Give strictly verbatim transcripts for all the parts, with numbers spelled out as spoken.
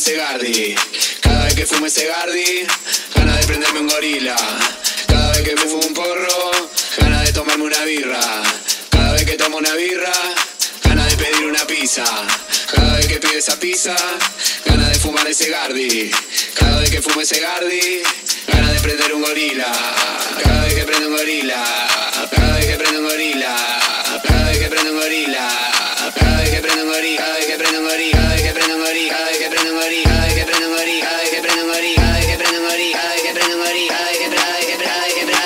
ese Gardi. Cada vez que fumo ese Gardi, ganas de prenderme un gorila. Cada vez que me fumo un porro, ganas de tomarme una birra. Cada vez que tomo una birra, ganas de pedir una pizza. Cada vez que pido esa pizza, ganas de fumar ese Gardi. Cada vez que fumo ese Gardi, ganas de prender un gorila. Cada vez que prendo un gorila, cada vez que prendo un gorila, cada vez que prendo un gorila, cada vez que prendo un gorila, cada vez que prendo un gorila, cada vez que prendo un gorila, cada vez que prendo un gorila, cada vez que prendo un gorila, cada vez que prendo un gorila, cada vez que prendo un gorila, cada vez que prendo un gorila, cada vez que prendo un gorila, cada vez que prendo un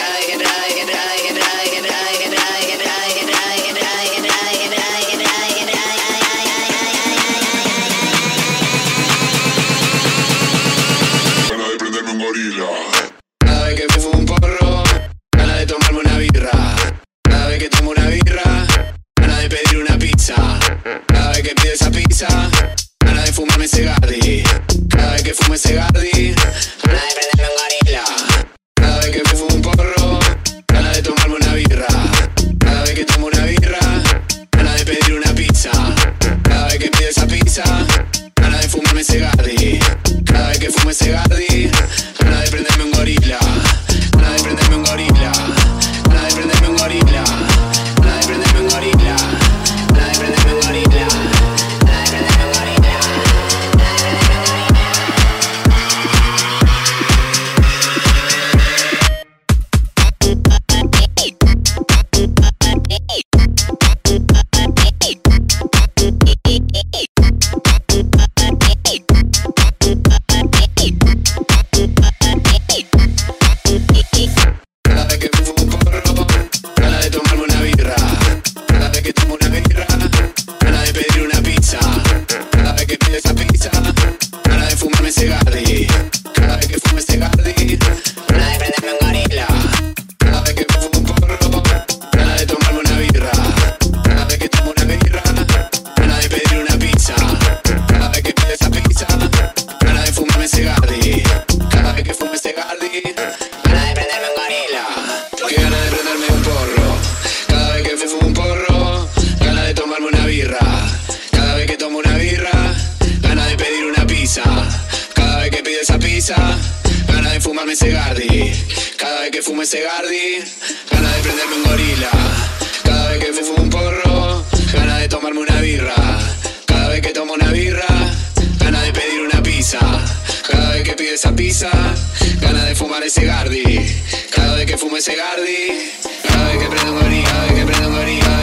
Cada vez que me fumo un porro, ganas de tomarme una birra. Cada vez que tomo una birra, ganas de pedir una pizza. Cada vez que pido esa pizza, ganas de fumarme ese Gardi. Cada vez que fumo ese Gardi, ganas de prenderme un gorila. Cada vez que me fumo un porro, ganas de tomarme una birra. Cada vez que tomo una birra, ganas de pedir una pizza. Cada vez que pido esa pizza, ganas de fumarme ese Gardi. Cada vez que fumo ese Gardi, ganas de prenderme un gorila. Ganas de prenderme un gorila. Ganas de prenderme un gorila. Ganas de prenderme un gorila. Ganas de prenderme un gorila. Ganas de prenderme un gorila. Cada vez que me fumo un porro, ganas de tomarme una birra. Cada vez que tomo una birra, ganas de pedir una pizza. Cada vez que pido esa pizza, ganas de fumarme ese Gardi. Cada vez que fumo ese Gardi, ganas de prenderme un gorila. Cada vez que me fumo un porro, ganas de tomarme una birra. Cada vez que tomo una birra, ganas de pedir una pizza. Cada vez que pido esa pizza, ganas de fumarme ese Gardi. Cada vez que fumo ese Gardi, ganas de prenderme un gorila. Que ganas de prenderme un porro. Cada vez que me fumo un porro, ganas de tomarme una birra. Cada vez que tomo una birra, ganas de pedir una pizza. Cada vez que pido esa pizza, ganas de fumarme ese Gardi. Cada vez que fumo ese Gardi, ganas de prenderme un gorila. Cada vez que me fumo un porro, ganas de tomarme una birra. Cada vez que tomo una birra, ganas de pedir una pizza. Cada vez que pido esa pizza, ganas de fumar ese Gardi. Cada vez que fumo ese Gardi, cada vez que prendo un gorila, cada vez que prendo un gorila.